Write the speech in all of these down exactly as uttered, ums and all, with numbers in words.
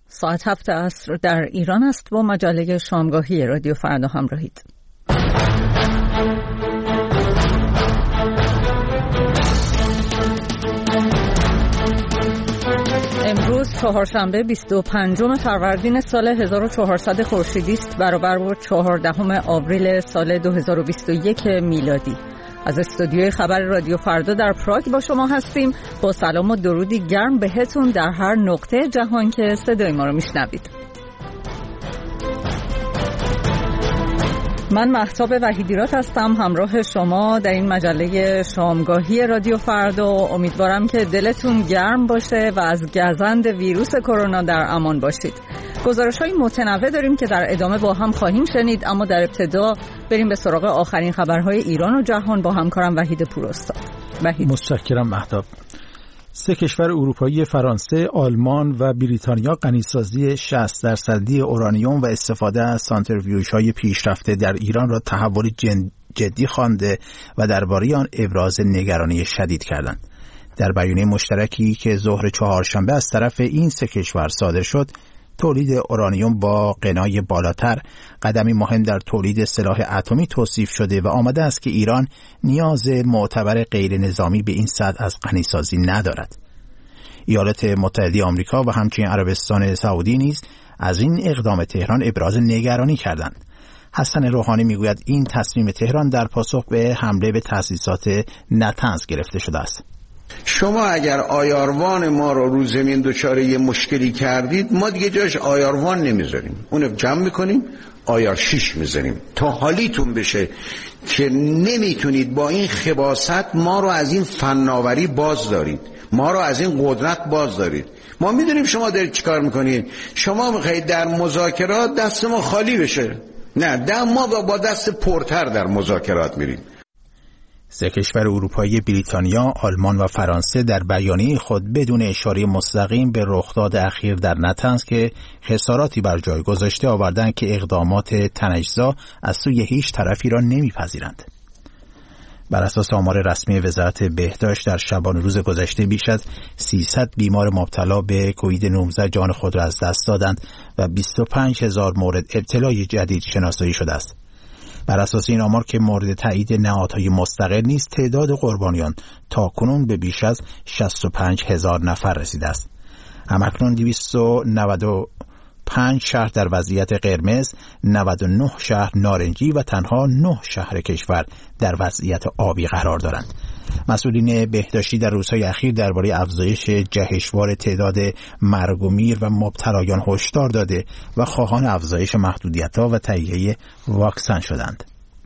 ساعت هفت عصر در ایران است. با مجله شامگاهی رادیو فردا همراهید. امروز چهارشنبه بیست و پنجم فروردین سال هزار و چهارصد خورشیدی است، برابر با چهاردهم آوریل سال دو هزار و بیست و یک میلادی. از استودیوی خبر رادیو فردا در پراگ با شما هستیم. با سلام و درودی گرم بهتون در هر نقطه جهان که صدای ما رو میشنوید. من مهتاب وحیدیرات هستم، همراه شما در این مجله شامگاهی رادیو فردا. امیدوارم که دلتون گرم باشه و از گزند ویروس کرونا در امان باشید. گزارش‌های متنوع داریم که در ادامه با هم خواهیم شنید، اما در ابتدا بریم به سراغ آخرین خبرهای ایران و جهان با همکارم وحید پوراستاد. وحید. متشکرم مهتاب. سه کشور اروپایی فرانسه، آلمان و بریتانیا غنیسازی شصت درصدی اورانیوم و استفاده از سانتریفیوژهای پیشرفته در ایران را تحول جدی خوانده و درباره آن ابراز نگرانی شدید کردند. در بیانیه مشترکی که ظهر چهارشنبه از طرف این سه کشور صادر شد، تولید اورانیوم با غنای بالاتر قدمی مهم در تولید سلاح اتمی توصیف شده و آمده است که ایران نیاز معتبر غیر نظامی به این سطح از غنیسازی ندارد. ایالات متحده آمریکا و همچنین عربستان سعودی نیز از این اقدام تهران ابراز نگرانی کردند. حسن روحانی میگوید این تصمیم تهران در پاسخ به حمله به تأسیسات نتنز گرفته شده است. شما اگر آیاروان ما رو رو زمین دچار یه مشکلی کردید، ما دیگه جاش آیاروان نمیذاریم، اونو جمع میکنیم آیار شیش میذاریم تا حالیتون بشه که نمیتونید با این خباثت ما رو از این فناوری باز دارید، ما رو از این قدرت باز دارید. ما میدونیم شما دارید چیکار میکنید. شما میخواید در مذاکرات دست ما خالی بشه، نه ده ما با دست پرتر در مذاکرات میریم. سه کشور اروپایی بریتانیا، آلمان و فرانسه در بیانیه خود بدون اشاره مستقیم به رخداد اخیر در نتنز که خساراتی بر جای گذاشته آوردند که اقدامات تنش‌زا از سوی هیچ طرفی را نمیپذیرند. بر اساس آمار رسمی وزارت بهداشت در شبانه روز گذشته بیش از سیصد بیمار مبتلا به کووید نوزده جان خود را از دست دادند و بیست و پنج هزار مورد ابتلا جدید شناسایی شده است. بر اساس این آمار که مورد تایید نهادهای مستقل نیست، تعداد قربانیان تاکنون به بیش از شصت و پنج هزار نفر رسیده است. همکنون دویست و نود و پنج شهر در وضعیت قرمز، نود و نه شهر نارنجی و تنها نه شهر کشور در وضعیت آبی قرار دارند. مسئولین بهداشتی در روزهای اخیر درباره افزایش جهشوار تعداد مرگ و میر و مبتلایان هشدار داده و خواهان افزایش محدودیت‌ها و تهیه واکسن شدند.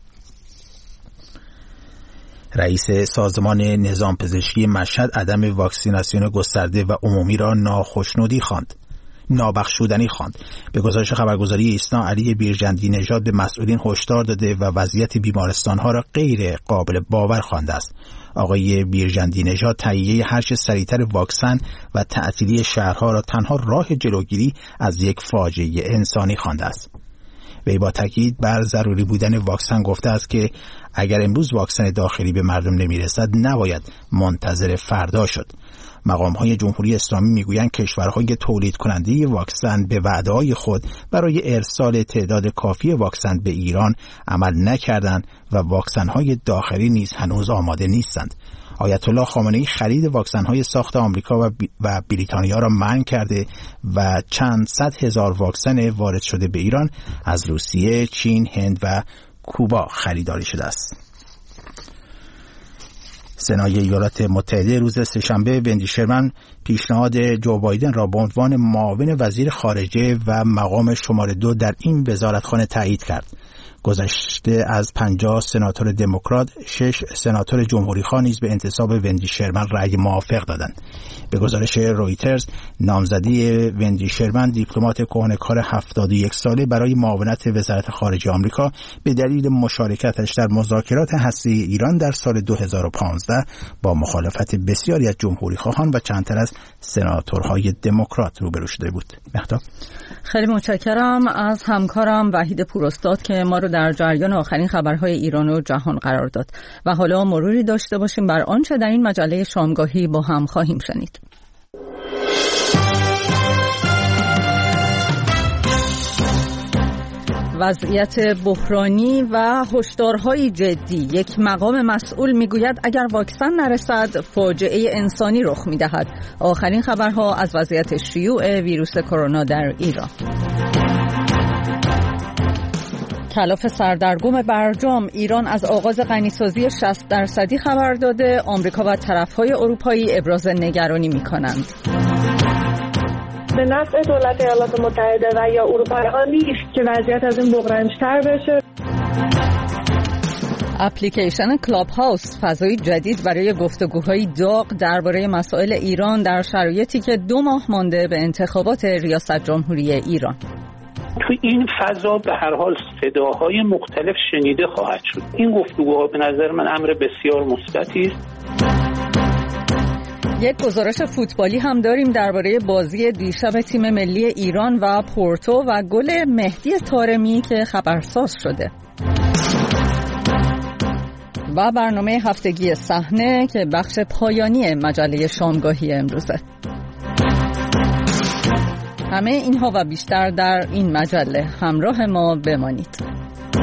رئیس سازمان نظام پزشکی مشهد عدم واکسیناسیون گسترده و عمومی را ناخوشنودی خواند. نابخشودنی خواند. به گزارش خبرگزاری ایسنا، علی بیرجندی نژاد به مسئولین هشدار داده و وضعیت بیمارستان‌ها را غیر قابل باور خوانده است. آقای بیرجندی نژاد تهیه هر چه سریعتر واکسن و تعطیلی شهرها را تنها راه جلوگیری از یک فاجعه انسانی خوانده است. وی با تاکید بر ضروری بودن واکسن گفته است که اگر امروز واکسن داخلی به مردم نمیرسد نباید منتظر فردا شد. مقام‌های جمهوری اسلامی میگویند کشورهای تولید کننده واکسن به وعده‌های خود برای ارسال تعداد کافی واکسن به ایران عمل نکردند و واکسن‌های داخلی نیز هنوز آماده نیستند. آیت الله خامنه‌ای خرید واکسن‌های ساخت آمریکا و, بی... و بریتانیا را منع کرده و چند صد هزار واکسن وارد شده به ایران از روسیه، چین، هند و کوبا خریداری شده است. سنای ایالات متحده روز سه‌شنبه وندی شرمن پیشنهاد جو بایدن را به عنوان معاون وزیر خارجه و مقام شماره دو در این وزارتخانه تایید کرد. گذشته از پنجاه سناتور دموکرات، شش سناتور جمهوری‌خواه نیز به انتصاب وندی شرمن رأی موافق دادند. به گزارش رویترز، نامزدی وندی شرمن، دیپلمات کهنه‌کار هفتاد و یک ساله برای معاونت وزارت خارجه آمریکا به دلیل مشارکتش در مذاکرات هسته‌ای ایران در سال دو هزار و پانزده با مخالفت بسیاری از جمهوری‌خواهان و چند تن از سناتورهای دموکرات روبرو شده بود. مهتاب، خیلی متشکرم از همکارم وحید پوراستاد که ما رو در جریان آخرین خبرهای ایران و جهان قرار داد. و حالا مروری داشته باشیم بر آنچه در این مجله شامگاهی با هم خواهیم شنید. وضعیت بحرانی و هشدارهای جدی، یک مقام مسئول میگوید اگر واکسن نرسد فاجعه انسانی رخ میدهد. آخرین خبرها از وضعیت شیوع ویروس کرونا در ایران. کلاف سردرگم برجام، ایران از آغاز غنیسازی شصت درصدی خبر داده. آمریکا و طرفهای اروپایی ابراز نگرانی میکنند. به نفع دولت ایالات متحده و یا اروپایی‌ها نیست که وضعیت از این بحران‌تر بشه. اپلیکیشن کلاب هاوس، فضای جدید برای گفتگوهای داغ درباره مسائل ایران در شرایطی که دو ماه مانده به انتخابات ریاست جمهوری ایران. تو این فضا به هر حال صداهای مختلف شنیده خواهد شد. این گفتگوها به نظر من امر بسیار مثبتی است. یک گزارش فوتبالی هم داریم درباره بازی دیشب تیم ملی ایران و پورتو و گل مهدی طارمی که خبرساز شده. و برنامه هفتگی صحنه که بخش پایانی مجله شامگاهی امروزه. همه اینها و بیشتر در این مجله، همراه ما بمانید.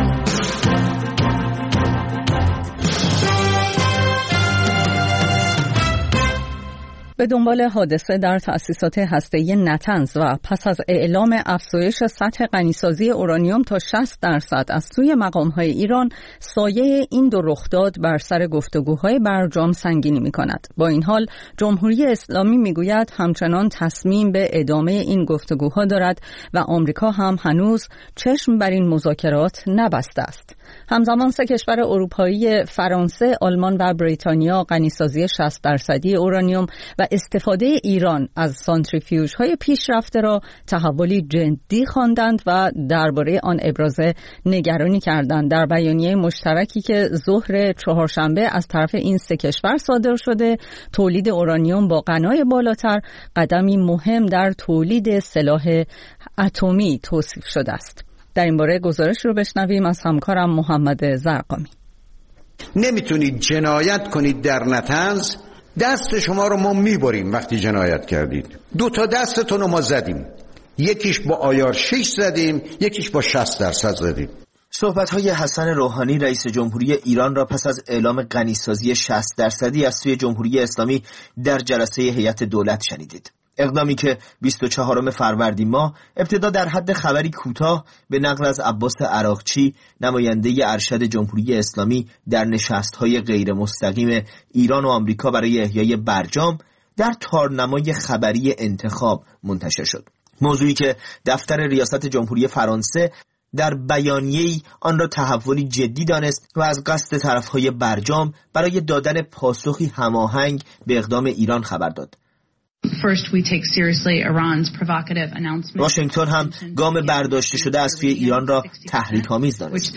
به دنبال حادثه در تأسیسات هسته‌ای نتنز و پس از اعلام افزایش سطح غنیسازی اورانیوم تا شصت درصد از سوی مقام‌های ایران، سایه این دو رخداد بر سر گفتگوهای برجام سنگینی می‌کند. با این حال جمهوری اسلامی می‌گوید همچنان تصمیم به ادامه این گفتگوها دارد و آمریکا هم هنوز چشم بر این مذاکرات نبسته است. همزمان سه کشور اروپایی، فرانسه، آلمان و بریتانیا غنیسازی شصت درصدی اورانیوم و استفاده ایران از سانتریفیوژهای پیشرفته را تحولی جدی خواندند و درباره آن ابراز نگرانی کردند. در بیانیه مشترکی که ظهر چهارشنبه از طرف این سه کشور صادر شده، تولید اورانیوم با غنای بالاتر قدمی مهم در تولید سلاح اتمی توصیف شده است. در این باره گزارش رو بشنویم از همکارم محمد زرقامی. نمیتونید جنایت کنید در نتنز، دست شما رو ما میبریم وقتی جنایت کردید. دو تا دستتون رو ما زدیم، یکیش با آیار شش زدیم، یکیش با شصت درصد زدیم. صحبت‌های حسن روحانی رئیس جمهوری ایران را پس از اعلام غنیسازی شصت درصدی از سوی جمهوری اسلامی در جلسه هیئت دولت شنیدید. اقدامی که بیست و چهارم فروردین ماه ابتدا در حد خبری کوتاه به نقل از عباس عراقچی، نماینده ارشد جمهوری اسلامی در نشست‌های غیر مستقیم ایران و آمریکا برای احیای برجام، در تارنمای خبری انتخاب منتشر شد. موضوعی که دفتر ریاست جمهوری فرانسه در بیانیه‌ای آن را تحولی جدی دانست و از قصد طرف‌های برجام برای دادن پاسخی هماهنگ به اقدام ایران خبر داد. واشنگتن هم گام برداشته شده از سوی ایران را تحریک‌آمیز دانست.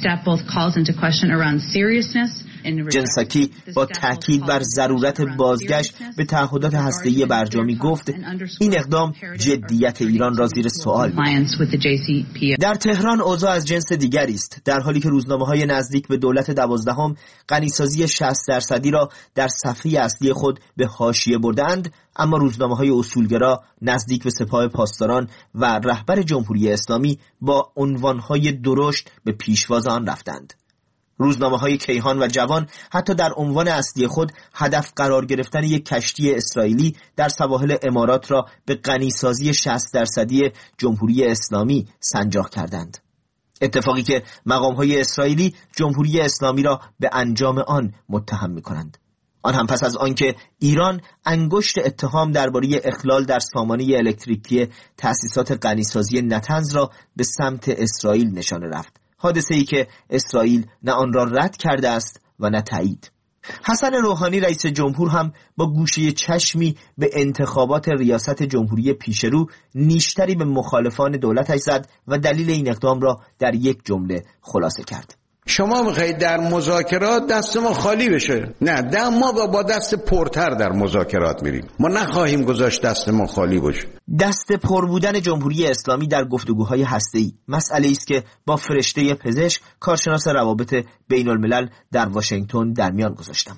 جنساکی با تاکید بر ضرورت بازگشت به تعهدات هسته‌ای برجامی گفت این اقدام جدیت ایران را زیر سوال می‌برد. در تهران اوضاع از جنس دیگری است. در حالی که روزنامه‌های نزدیک به دولت دوازدهم غنیسازی شصت درصدی را در صفحه اصلی خود به حاشیه بردند، اما روزنامه‌های اصولگرا نزدیک به سپاه پاسداران و رهبر جمهوری اسلامی با عنوان‌های درشت به پیشواز آن رفتند. روزنامه‌های کیهان و جوان حتی در عنوان اصلی خود هدف قرار گرفتن یک کشتی اسرائیلی در سواحل امارات را به غنیسازی شصت درصدی جمهوری اسلامی سنجاق کردند. اتفاقی که مقام‌های اسرائیلی جمهوری اسلامی را به انجام آن متهم می‌کنند. آن هم پس از آنکه ایران انگشت اتهام درباره اخلال در سامانه الکتریکی تأسیسات غنیسازی نتنز را به سمت اسرائیل نشانه رفت. حادثه‌ای که اسرائیل نه آن را رد کرده است و نه تایید. حسن روحانی رئیس جمهور هم با گوشه چشمی به انتخابات ریاست جمهوری پیشرو نیشتری به مخالفان دولتش زد و دلیل این اقدام را در یک جمله خلاصه کرد. شما میخواید در مذاکرات دست ما خالی بشه؟ نه، ده ما با دست پرتر در مذاکرات میریم. ما نخواهیم گذاشت دست ما خالی باشه. دست پر بودن جمهوری اسلامی در گفتگوهای هسته‌ای مسئله است که با فرشته پزشک، کارشناس روابط بین الملل در واشنگتن در میان گذاشتم.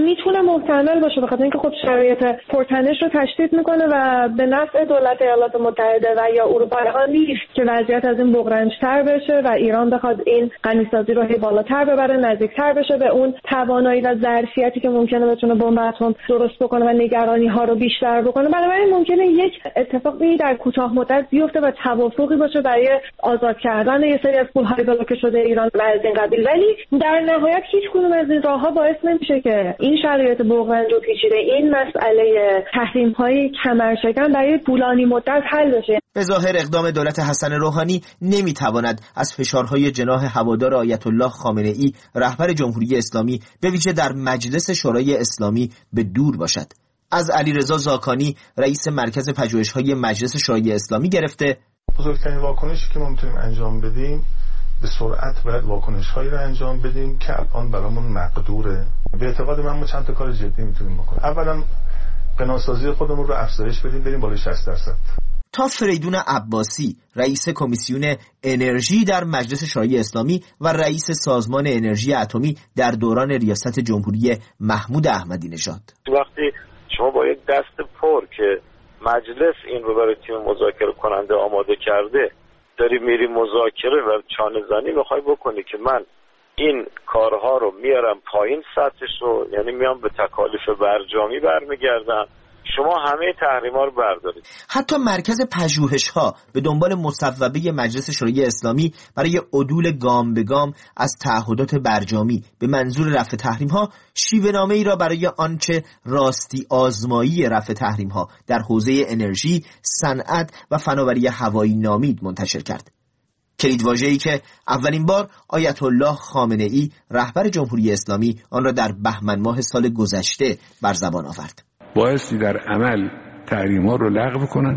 میتونه محتمل باشه، بخاطر اینکه خب شرایط پرتنش رو تشدید میکنه و به نفع دولت ایالات متحده و یا اروپایی ها نیست که وضعیت از این بغرنج‌تر بشه و ایران بخواد این غنیسازی رو هی بالاتر ببره، نزدیکتر بشه به اون توانایی و ظرفیتی که ممکنه بتونه بمب اتم درست بکنه و نگرانی ها رو بیشتر بکنه. بنابراین ممکنه یک اتفاقی در کوتاه مدت بیفته و توافقی باشه برای آزاد کردن یه سری از پول‌های بلوکه شده ایران و از این قبیل، ولی در نهایت هیچ کدوم از این راه‌ها باعث نمیشه که این شرایط بغرنج و پیچیده، این مسئله تحریم‌های کمرشکن برای طولانی مدت حل بشه. به ظاهر اقدام دولت حسن روحانی نمیتواند از فشارهای جناح هوادار آیت الله خامنه‌ای رهبر جمهوری اسلامی به ویژه در مجلس شورای اسلامی به دور باشد. از علیرضا زاکانی رئیس مرکز پژوهش‌های مجلس شورای اسلامی گرفته بزرگترین واکنشی که ما میتونیم انجام بدیم به سرعت باید واکنش‌هایی رو انجام بدیم که الان برامون مقدوره. به اعتقاد من ما چند تا کار جدی میتونیم بکنیم. اولا بناسازی خودمون رو افزایش بدیم، بریم بالای شصت درصد. تا فریدون عباسی رئیس کمیسیون انرژی در مجلس شورای اسلامی و رئیس سازمان انرژی اتمی در دوران ریاست جمهوری محمود احمدی نژاد. وقتی شما با یک دست پر که مجلس این رو برای تیم مذاکره کننده آماده کرده داری میری مذاکره و چانه زنی میخوای بکنی که من این کارها رو میارم پایین سطحش رو، یعنی میام به تکالیف برجامی برمیگردم، شما همه تحریم‌ها رو بردارید. حتی مرکز پژوهش‌ها به دنبال مصوبه مجلس شورای اسلامی برای عدول گام به گام از تعهدات برجامی به منظور رفع تحریم‌ها شیوه‌نامه‌ای را برای آنچه راستی آزمایی رفع تحریم‌ها در حوزه انرژی، صنعت و فناوری هوایی نامید منتشر کرد. کلیدواژه‌ای که اولین بار آیت الله خامنه‌ای رهبر جمهوری اسلامی آن را در بهمن ماه سال گذشته بر زبان آورد. بایستی در عمل تحریم‌ها رو لغو کنن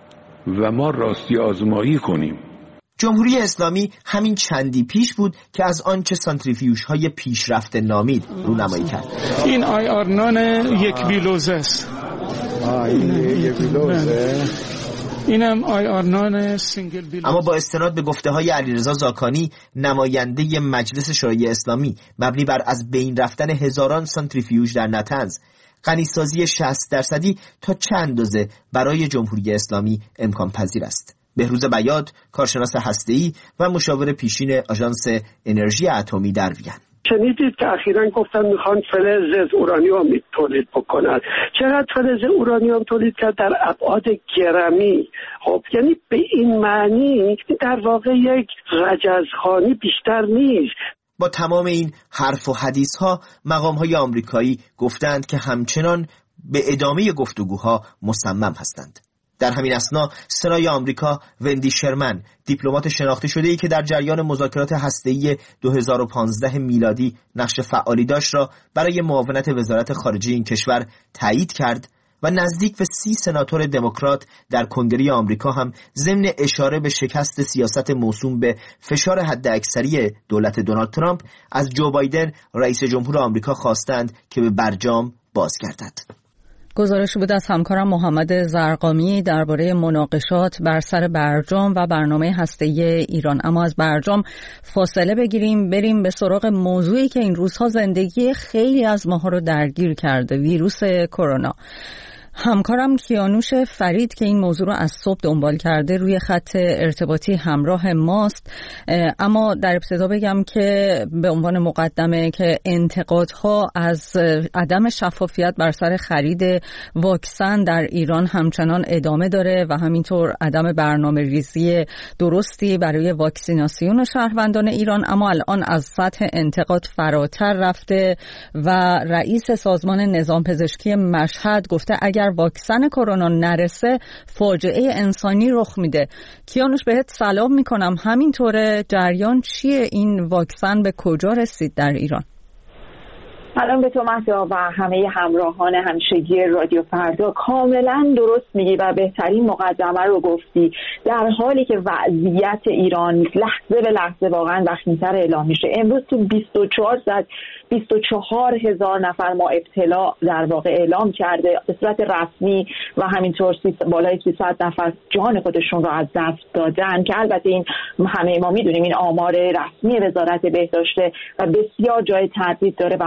و ما راستی آزمایی کنیم. جمهوری اسلامی همین چندی پیش بود که از آنچه سانتریفیوژهای پیشرفته نامید رونمایی کرد. این آی آر نان یک بیلوزه است. این یک بیلوزه. اینم آی آر نان سینگل بیلوزه. اما با استناد به گفته های علیرضا زاکانی نماینده مجلس شورای اسلامی مبنی بر از بین رفتن هزاران سانتریفیوژ در نطنز، غنیسازی شصت درصدی تا چند اندازه برای جمهوری اسلامی امکان پذیر است. بهروز بیات، کارشناس هسته‌ای و مشاور پیشین آژانس انرژی اتمی در وین. شنیدید که اخیراً گفتن میخوان فلز اورانیوم تولید بکنن. چقدر فلز اورانیوم تولید کرد؟ در ابعاد گرمی. خب یعنی به این معنی در واقع یک رجزخوانی بیشتر نیست. با تمام این حرف و حدیث ها مقام های آمریکایی گفتند که همچنان به ادامه گفتگوها مصمم هستند. در همین اثنا سرای آمریکا وندی شرمن، دیپلمات شناخته شده ای که در جریان مذاکرات هسته‌ای دو هزار و پانزده میلادی نقش فعالی داشت را برای معاونت وزارت خارجه این کشور تایید کرد و نزدیک به سی سناتور دموکرات در کنگره آمریکا هم ضمن اشاره به شکست سیاست موسوم به فشار حداکثری دولت دونالد ترامپ از جو بایدن رئیس جمهور آمریکا خواستند که به برجام باز گردد. گزارش بود از همکارم محمد زرقامی درباره مناقشات بر سر برجام و برنامه هسته‌ای ایران. اما از برجام فاصله بگیریم، بریم به سراغ موضوعی که این روزها زندگی خیلی از ماها رو درگیر کرده، ویروس کرونا. همکارم کیانوش فرید که این موضوع رو از صبح دنبال کرده روی خط ارتباطی همراه ماست. اما در ابتدا بگم که به عنوان مقدمه که انتقادها از عدم شفافیت بر سر خرید واکسن در ایران همچنان ادامه داره و همینطور عدم برنامه ریزی درستی برای واکسیناسیون شهروندان ایران. اما الان از سطح انتقاد فراتر رفته و رئیس سازمان نظام پزشکی مشهد گفته اگر واکسن کرونا نرسه فاجعه انسانی رخ میده. کیانوش بهت سلام میکنم. همینطوره جریان چیه؟ این واکسن به کجا رسید در ایران؟ سلام به تو مهدا و همه همراهان همیشگی رادیو فردا. کاملا درست میگی و بهترین مقدمه رو گفتی. در حالی که وضعیت ایران لحظه به لحظه واقعا وخیم‌تر اعلام میشه. امروز تو بیست و چهار ساعت بیست و چهار هزار نفر ما ابتلا در واقع اعلام کرده به صورت رسمی و همینطور بالای سیصد نفر جان خودشون رو از دست دادن که البته این همه ما میدونیم این آمار رسمی وزارت بهداشت و بسیار جای تردید داره و منابع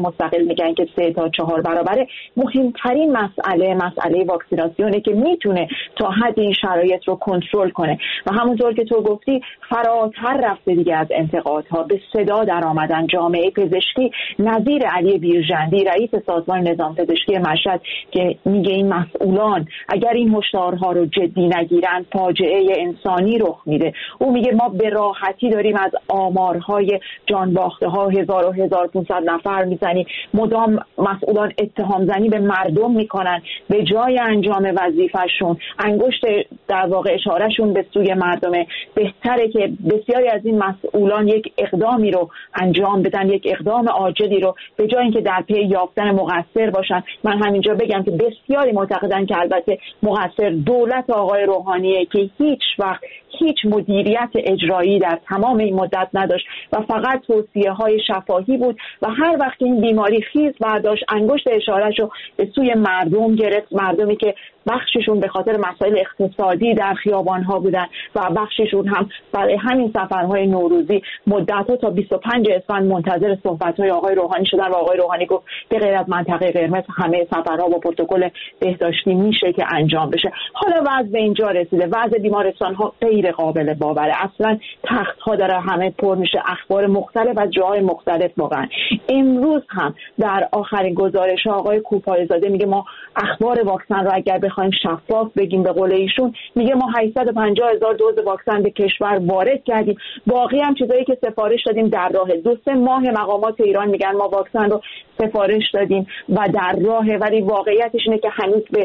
مستقل میگن که سه تا چهار برابره. مهمترین مسئله مسئله واکسیناسیونه که میتونه تا حد این شرایط رو کنترل کنه و همونطور که تو گفتی فراتر رفته دیگه از انتقادها، به صدا در آمدن. جامعه پزشکی نظیر علی بیرجندی رئیس سازمان نظام پزشکی مشهد که میگه این مسئولان اگر این هشدارها رو جدی نگیرن فاجعه انسانی رخ میده. او میگه ما به راحتی داریم از آمارهای جان باخته ها هزار و هزار و پانصد نفر میزنیم، مدام مسئولان اتهام زنی به مردم میکنن به جای انجام وظیفهشون، انگشت در واقع اشارهشون به سوی مردمه. بهتره که بسیاری از این مسئولان یک اقدامی رو انجام بدن، یک اقدام عاجلی رو، به جای اینکه در پی یافتن مقصر باشن. من همینجا بگم که بسیاری معتقدن که البته مقصر دولت آقای روحانیه که هیچ وقت هیچ مدیریت اجرایی در تمام این مدت نداشت و فقط توصیه های شفاهی بود و هر وقت این بیماری خیز برداشت انگشت اشارهش رو به سوی مردم گرفت، مردمی که بخششون به خاطر مسائل اقتصادی در خیابان‌ها بودن و بخششون هم برای همین سفرهای نوروزی مدت‌ها تا بیست و پنجم اسفند منتظر صحبت‌های آقای روحانی شدن و آقای روحانی گفت به غیر از منطقه قرمز همه سفرها با پروتکل بهداشتی میشه که انجام بشه. حالا وضع به اینجا رسیده، وضع بیمارستان‌ها غیر قابل باوره، اصلا تخت‌ها داره همه پر میشه، اخبار مختلف از جاهای مختلف. واقعا امروز هم در آخرین گزارش آقای کوپایزاده میگه ما اخبار واکسن رو اگر بخوایم شفاف بگیم به قول ایشون، میگه ما هشتصد و پنجاه هزار دوز واکسن به کشور وارد کردیم، باقی هم چیزایی که سفارش دادیم در راه. دو سه ماه مقامات ایران میگن ما واکسن رو سفارش دادیم و در راه، ولی واقعیتش اینه که هنوز به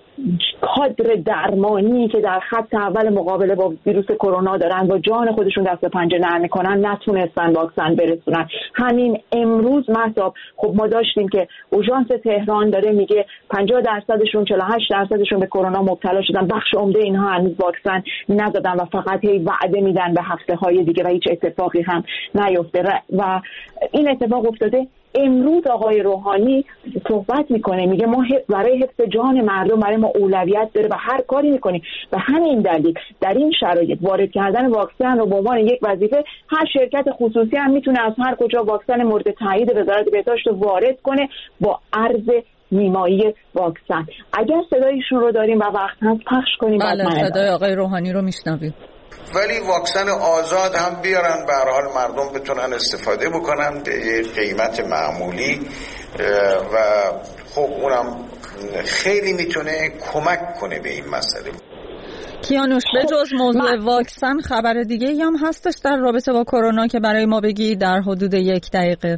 کادر درمانی که در خط اول مقابله با ویروس کرونا دارن و جان خودشون دست پنجه نرم میکنن نتونستن واکسن برسونن. همین امروز مهتاب خب ما داشتیم که اورژانس تهران داره میگه پنجاه درصدشون چهل و هشت درصدشون به کرونا مبتلا شدن، بخش عمده اینها هنوز واکسن نزدن و فقط هی وعده میدن به هفته های دیگه و هیچ اتفاقی هم نیفته و این اتفاق افتاده. امروز آقای روحانی صحبت میکنه میگه ما برای حفظ جان مردم برای ما اولویت داره و هر کاری میکنیم و همین دلیل در این شرایط وارد کردن واکسن رو به عنوان یک وظیفه، هر شرکت خصوصی هم میتونه از هر کجا واکسن مورد تایید وزارت بهداشت رو وارد کنه با عرض نیمایی واکسن. اگر صدایشون رو داریم و وقت هست پخش کنیم. بله صدای آقای روحانی رو میشنویم. ولی واکسن آزاد هم بیارن به هر حال مردم بتونن استفاده بکنن به قیمت معمولی و خب اونم خیلی میتونه کمک کنه به این مسئله. کیانوش به جز موضوع واکسن خبر دیگه هم هستش در رابطه با کرونا که برای ما بگی در حدود یک دقیقه؟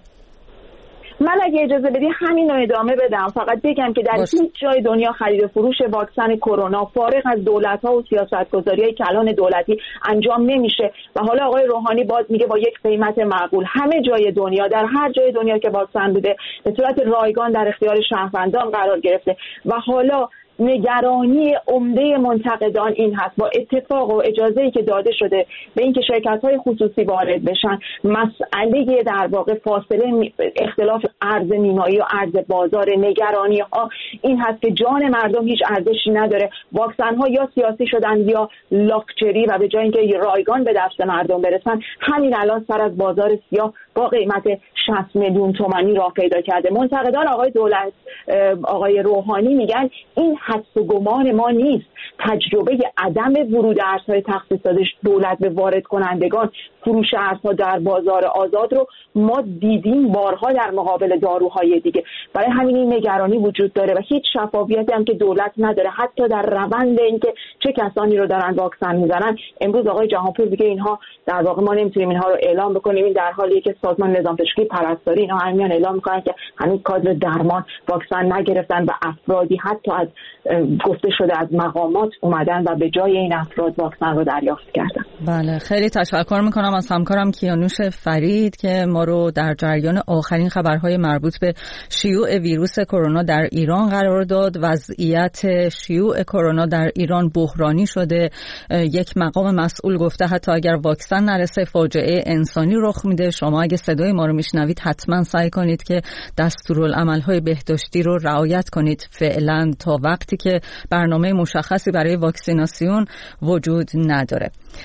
من اگه اجازه بدی همین رو ادامه بدم، فقط بگم که در هیچ جای دنیا خرید و فروش واکسن کرونا فارغ از دولت‌ها و سیاست‌گذاری‌های کلان دولتی انجام نمیشه و حالا آقای روحانی باز میگه با یک قیمت معقول. همه جای دنیا، در هر جای دنیا که واکسن بوده به صورت رایگان در اختیار شهروندان قرار گرفته و حالا نگرانی عمده منتقدان این هست با اتفاق و اجازه‌ای که داده شده به اینکه شرکت‌های خصوصی وارد بشن، مسئله در واقع فاصله اختلاف ارز نیمایی و ارز بازار، نگرانی‌ها این هست که جان مردم هیچ ارزشی نداره، واکسن‌ها یا سیاسی شدن یا لاکچری و به جای اینکه رایگان به دست مردم برسن همین الان سر از بازار سیاه با قیمت شصت میلیون تومانی راه پیدا کرده. منتقدان آقای دولت آقای روحانی میگن این حدس و گمان ما نیست، تجربه عدم ورود ارزهای تخصیص داده دولت به وارد کنندگان فروش ارزها در بازار آزاد رو ما دیدیم بارها در مقابل داروهای دیگه. برای همین این نگرانی وجود داره و هیچ شفافیتی هم که دولت نداره حتی در روند اینکه چه کسانی رو دارن واکسن میزنن. امروز آقای جهانپور دیگه اینها در واقع ما نمیتونیم اینها رو اعلام بکنیم، این در حالیه که سازمان نظام پزشکی پرستاری اینها همیان اعلام میکنن که هنوز کادر درمان واکسن نگرفتن و افرادی حتی از گفته شده از مقامات اومدن و به جای این افراد واکسن رو دریافت کردن. بله خیلی تشکر میکنم از همکارم کیانوش فرید که ما رو در جریان آخرین خبرهای مربوط به شیوع ویروس کرونا در ایران قرار داد. وضعیت شیوع کرونا در ایران بحرانی شده. یک مقام مسئول گفته حتی اگر واکسن نرسه فاجعه انسانی رخ میده. شما اگه صدای ما رو میشنوید حتما سعی کنید که دستورالعمل‌های بهداشتی رو رعایت کنید فعلا تا وقتی که برنامه مشخصی برای واکسیناسیون وجود نداره.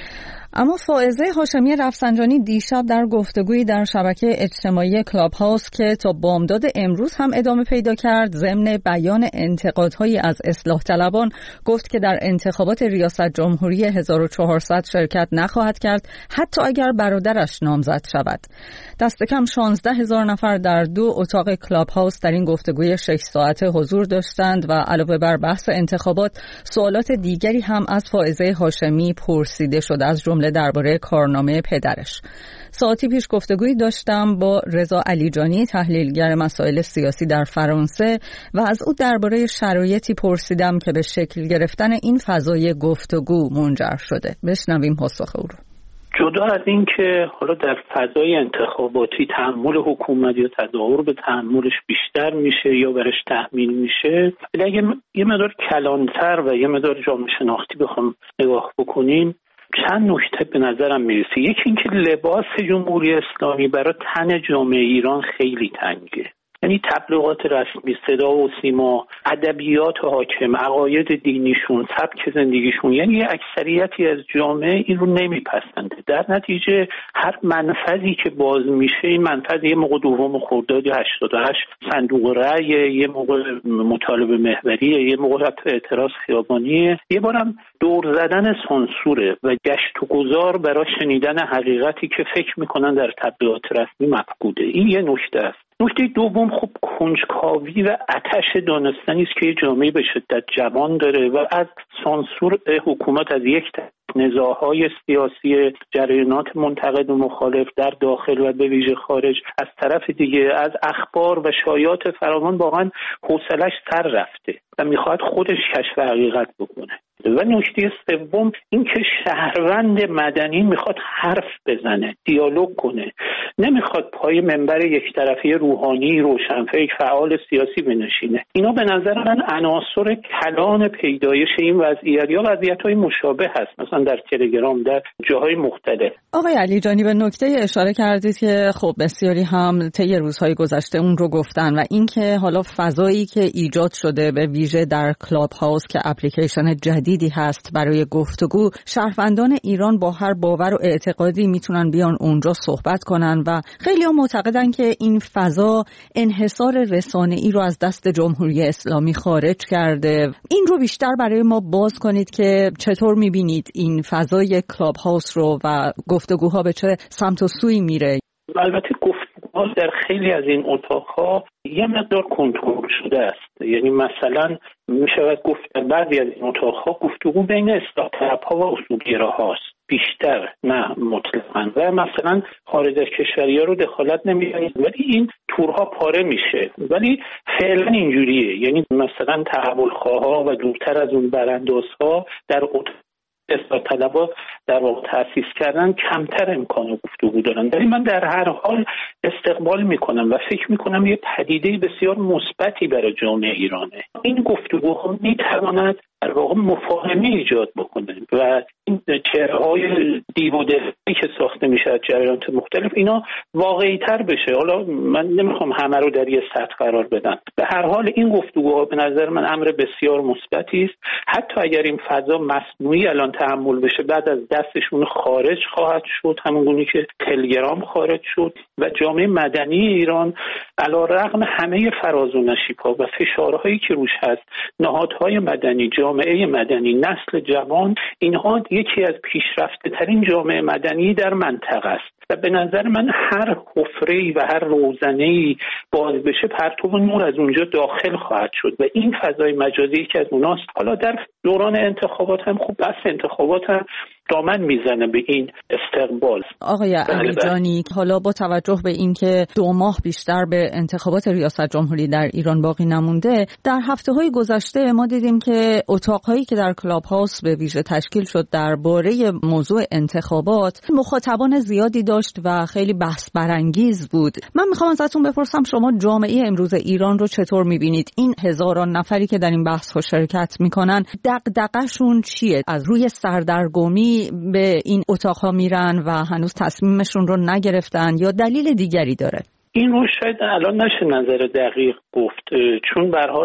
اما فائزه هاشمی رفسنجانی دیشب در گفتگویی در شبکه اجتماعی کلاب هاوس که تا بامداد امروز هم ادامه پیدا کرد، ضمن بیان انتقادهایی از اصلاح طلبان گفت که در انتخابات ریاست جمهوری هزار و چهارصد شرکت نخواهد کرد حتی اگر برادرش نامزد شود. دست کم شانزده هزار نفر در دو اتاق کلاب هاوس در این گفتگوی شش ساعته حضور داشتند و علاوه بر بحث انتخابات سوالات دیگری هم از فائزه هاشمی پرسیده شد، از جمله درباره کارنامه پدرش. ساعتی پیش گفتگویی داشتم با رضا علیجانی، تحلیلگر مسائل سیاسی در فرانسه، و از او درباره شرایطی پرسیدم که به شکل گرفتن این فضای گفتگو منجر شده. بشنویم پاسخ او رو. جدا از این که حالا در فضای انتخاباتی تحمل حکومت یا تظاهر به تحملش بیشتر میشه یا برش تحمیل میشه، ولی اگه یه مقدار کلانتر و یه مقدار جامعه شناختی بخوام نگاه بکنیم، چند نکته به نظرم میرسه. یکی این که لباس جمهوری اسلامی برای تن جامعه ایران خیلی تنگه. یعنی تبلیغات رسمی، صدا و سیما، ادبیات حاکم، عقاید دینیشون، سبک زندگیشون، یعنی اکثریتی از جامعه این رو نمیپسنده. در نتیجه هر منفذی که باز میشه، این منفذ یه موقع دوم خرداد هشتاد و هشت صندوق رأی، یه موقع مطالبه محوریه، یه موقع حتی اعتراض خیابانیه، یه بارم دور زدن سانسوره و گشت و گذار برای شنیدن حقیقتی که فکر میکنن در تبلیغات رسمی مفقوده. این یه نکته است. نکته دوم خب کنجکاوی و آتش دانستنی است که یه جامعه به شدت جوان داره و از سانسور حکومت، از یک نزاعهای سیاسی، جریانات منتقد و مخالف در داخل و به ویژه خارج، از طرف دیگه از اخبار و شایعات فراوان واقعا حوصله‌اش سر رفته و میخواد خودش کشف حقیقت بکنه. و نکته سوم این که شهروند مدنی میخواد حرف بزنه، دیالوگ کنه، نمیخواد پای منبر یک طرفی روحانی، روشنفکر، فعال سیاسی بنشینه. اینا به نظر من عناصر کلان پیدایش این وضعیت یا وضعیت‌های مشابه هست، مثلا در تلگرام، در جاهای مختلف. آقای علیجانی به نکته اشاره کردید که خب بسیاری هم طی روزهای گذشته اون رو گفتن و اینکه حالا فضایی که ایجاد شده به ویژه در کلاب هاوس که اپلیکیشن جدیدی هست برای گفتگو، شهروندان ایران با هر باور و اعتقادی میتونن بیان اونجا صحبت کنن و خیلی ها معتقدن که این فضا انحصار رسانه‌ای رو از دست جمهوری اسلامی خارج کرده. این رو بیشتر برای ما باز کنید که چطور میبینید این فضای کلاب هاوس رو و گفتگوها به چه سمت و سوی میره. البته گفتگوها در خیلی از این اتاقها یه مقدار کنترل شده است. یعنی مثلا میشود گفت در بعضی از این اتاقها گفتگو بین اصلاح طلبها و اصولگراهاست بیشتر، نه مطلقاً. و مثلا خارج از کشوری‌ها رو دخالت نمی‌کنید، ولی این تورها پاره میشه. ولی فعلا اینجوریه، یعنی مثلا تحولخواها و دورتر از اون براندازها در اتاق اصلاح طلبها در واقع تأسیس کردن کمتر امکان گفتگو دارن. ولی من در هر حال استقبال میکنم و فکر میکنم یه پدیده بسیار مثبتی برای جامعه ایرانه. این گفتگوها میتواند در واقع مفاهمه ایجاد بکنه و این چهره‌های دیو و دله‌ای که ساخته میشه از جریانات مختلف اینا واقعی تر بشه. حالا من نمیخوام همه رو در یه سطح قرار بدم. به هر حال این گفتگوها به نظر من امر بسیار مثبتی است. حتی اگر این فضا مصنوعی الان تحمل بشه، بعد از دستشون خارج خواهد شد، همونگونه که تلگرام خارج شد و جامعه مدنی ایران علی‌رغم همه فراز و نشیب‌ها و فشارهایی که روش هست، نهادهای مدنی، جامعه مدنی، نسل جوان، اینها یکی از پیشرفته ترین جامعه مدنی در منطقه است و به نظر من هر حفره‌ای و هر روزنه‌ای باز بشه پرتو نور از اونجا داخل خواهد شد و این فضای مجازی که از اوناست. حالا در دوران انتخابات هم خوب بس انتخابات هم دامن میزنه به این استقبال. آقای علیجانی، حالا با توجه به اینکه دو ماه بیشتر به انتخابات ریاست جمهوری در ایران باقی نمونده، در هفته‌های گذشته ما دیدیم که اتاق‌هایی که در کلاب هاوس به ویژه تشکیل شد درباره موضوع انتخابات مخاطبان زیادی داشت و خیلی بحث برانگیز بود. من میخوام ازتون بپرسم شما جامعه امروز ایران رو چطور میبینید؟ این هزاران نفری که در این بحث‌ها شرکت میکنن دغدغه‌شون چیه؟ از روی سردرگمی به این اتاق‌ها میرن و هنوز تصمیمشون رو نگرفتن یا دلیل دیگری داره؟ این رو شاید الان نشه نظر دقیق گفت، چون به هر حال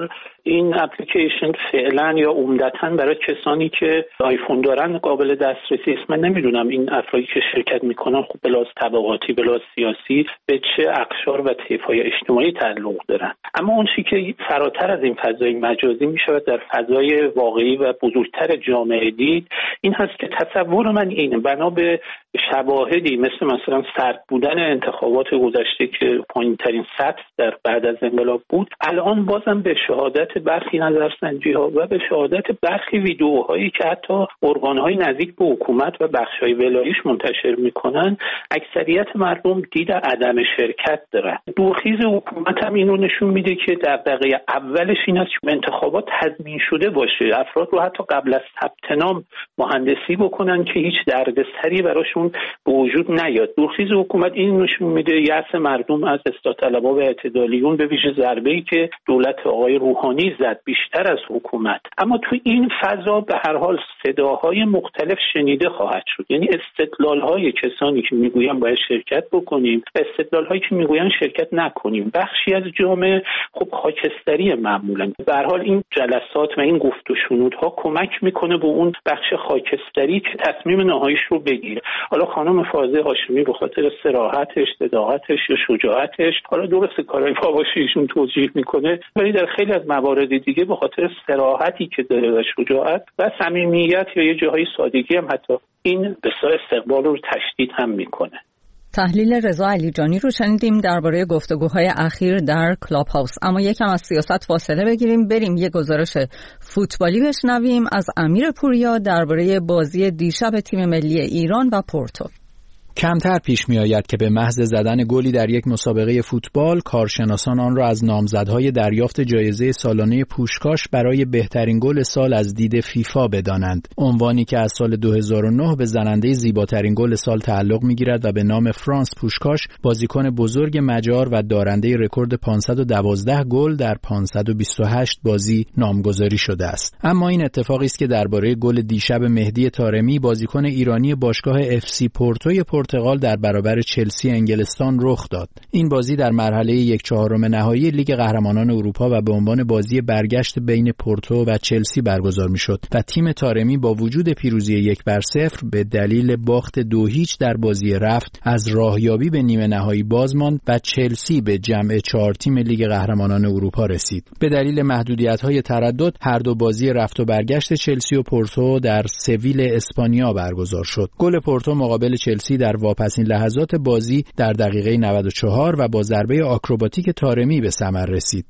این اپلیکیشن فعلا یا عمدتاً برای کسانی که آیفون دارن قابل دسترسی است. من نمیدونم این افرادی که شرکت میکنن خب به لحاظ طبقاتی، به لحاظ سیاسی به چه اقشار و طیف‌های اجتماعی تعلق دارن. اما اون چیزی که فراتر از این فضای مجازی میشود در فضای واقعی و بزرگتر جامعه دید، این هست که تصور من اینه بنا به شواهدی مثل مثلا سرد بودن انتخابات گذشته که پایین‌ترین سطح در بعد از انقلاب بود، الان بازم به شهادت برخی نظرسنجی‌ها و به شهادت برخی ویدئوهایی که حتی ارگان‌های نزدیک به حکومت و بخش‌های ولاییش منتشر می‌کنن، اکثریت مردم دید عدم شرکت دارن. دورخیز حکومت هم اینو نشون میده که دغدغه اولش این است که انتخابات تضمین شده باشه، افراد رو حتی قبل از ثبت نام مهندسی بکنن که هیچ دردسری براشون به وجود نیاد. دورخیز حکومت این نشون میده یأس مردم از اصلاح طلبها و اعتدالیون به ویژه ضربه‌ای که دولت آقای روحانی زد بیشتر از حکومت. اما تو این فضا به هر حال صداهای مختلف شنیده خواهد شد، یعنی استدلال‌های کسانی که میگوین باید شرکت بکنیم و استدلال‌هایی که میگوین شرکت نکنیم. بخشی از جامعه خب خاکستری معمولا. به هر حال این جلسات و این گفت و شنودها کمک میکنه به اون بخش خاکستری که تصمیم نهاییش رو بگیره. حالا خانم فاضله هاشمی به خاطر صراحتش، صداقتش یا شجاعتش، حالا درست کارهای فواشیشون توجیه میکنه، ولی در خیلی از موارد دیگه به خاطر صراحتی که داره و شجاعت و صمیمیت یا یه جاهای سادگی هم حتی این بسیار استقبال رو تشدید هم میکنه. تحلیل رضا علیجانی رو شنیدیم درباره گفتگوهای اخیر در کلاب هاوس. اما یکم از سیاست فاصله بگیریم، بریم یه گزارش فوتبالی بشنویم از امیر پوریا درباره بازی دیشب تیم ملی ایران و پورتو. کمتر پیش می آید که به محض زدن گلی در یک مسابقه فوتبال کارشناسان آن را از نامزدهای دریافت جایزه سالانه پوشکاش برای بهترین گل سال از دید فیفا بدانند. عنوانی که از سال دو هزار و نه به زننده زیباترین گل سال تعلق می گیرد و به نام فرانس پوشکاش، بازیکن بزرگ مجار و دارنده رکورد پانصد و دوازده گل در پانصد و بیست و هشت بازی نامگذاری شده است. اما این اتفاقی است که درباره گل دیشب مهدی طارمی، بازیکن ایرانی باشگاه اف سی پورتوی پرتغال در برابر چلسی انگلستان رخ داد. این بازی در مرحله یک چهارم نهایی لیگ قهرمانان اروپا و به عنوان بازی برگشت بین پورتو و چلسی برگزار میشد و تیم طارمی با وجود پیروزی یک بر صفر به دلیل باخت دو هیچ در بازی رفت از راهیابی به نیمه نهایی باز ماند و چلسی به جمع چهار تیم لیگ قهرمانان اروپا رسید. به دلیل محدودیت‌های تردد هر دو بازی رفت و برگشت چلسی و پورتو در سویل اسپانیا برگزار شد. گل پورتو مقابل چلسی در واپسین لحظات بازی در دقیقه نود و چهار و با ضربه آکروباتیک طارمی به ثمر رسید.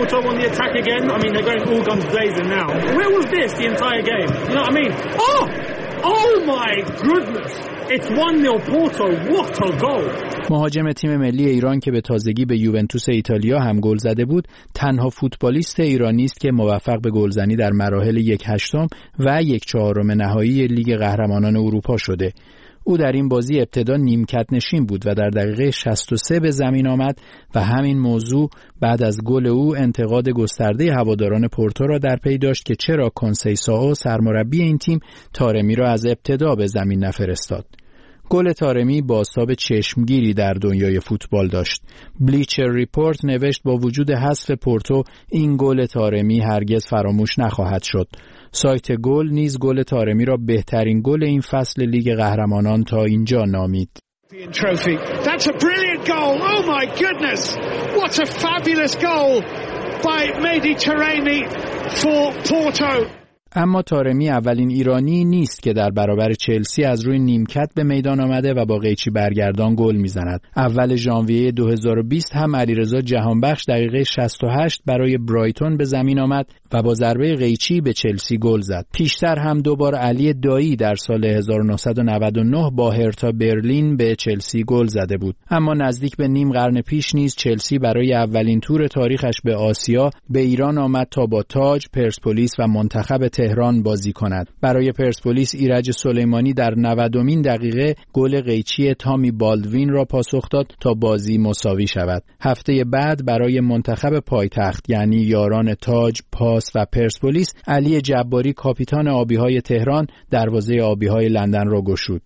مهاجم تیم ملی ایران که به تازگی به یوونتوس ایتالیا هم گل زده بود، تنها فوتبالیست ایرانی است که موفق به گلزنی در مراحل یک هشتم و یک چهارم نهایی لیگ قهرمانان اروپا شده. او در این بازی ابتدا نیمکت نشین بود و در دقیقه شصت و سه به زمین آمد و همین موضوع بعد از گل او انتقاد گسترده هواداران پورتو را در پی داشت که چرا کنسیسائو سرمربی این تیم طارمی را از ابتدا به زمین نفرستاد. گل طارمی بازتاب چشمگیری در دنیای فوتبال داشت. بلیچر ریپورت نوشت با وجود حذف پورتو این گل طارمی هرگز فراموش نخواهد شد. سایت گل نیز گل طارمی را بهترین گل این فصل لیگ قهرمانان تا اینجا نامید. That's a brilliant goal. Oh my goodness. What a fabulous goal by Mehdi Taremi for Porto. اما طارمی اولین ایرانی نیست که در برابر چلسی از روی نیمکت به میدان آمده و با قیچی برگردان گل میزند. اول ژانویه دو هزار و بیست هم علیرضا جهانبخش دقیقه شصت و هشت برای برایتون به زمین آمد و با ضربه قیچی به چلسی گل زد. پیشتر هم دوبار علی دایی در سال هزار و نهصد و نود و نه با هرتا برلین به چلسی گل زده بود. اما نزدیک به نیم قرن پیش نیز چلسی برای اولین تور تاریخش به آسیا به ایران آمد تا با تاج، پرسپولیس و منتخب تهران بازی کند. برای پرسپولیس ایرج سلیمانی در نودمین دقیقه گل قیچی تامی بالدوین را پاسخ داد تا بازی مساوی شود. هفته بعد برای منتخب پایتخت یعنی یاران تاج، پاس و پرسپولیس، علی جباری کاپیتان آبی‌های تهران دروازه آبی‌های لندن را گشود.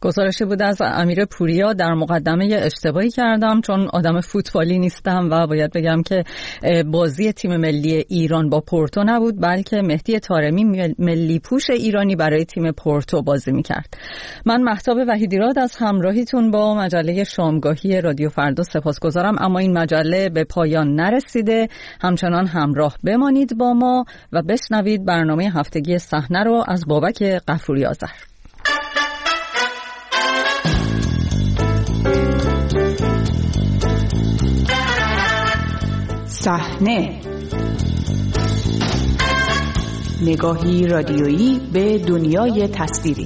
گزارشی بود از امیر پوریا. در مقدمه اشتباهی کردم چون آدم فوتبالی نیستم و باید بگم که بازی تیم ملی ایران با پورتو نبود، بلکه مهدی طارمی ملی پوش ایرانی برای تیم پورتو بازی میکرد. من مهتاب وحیدیراد از همراهیتون با مجله شامگاهی رادیو فردا سپاسگزارم، اما این مجله به پایان نرسیده. همچنان همراه بمانید با ما و بشنوید برنامه هفتگی صحنه رو از بابک غفوری آذر. صحنه، نگاهی رادیویی به دنیای تصویری.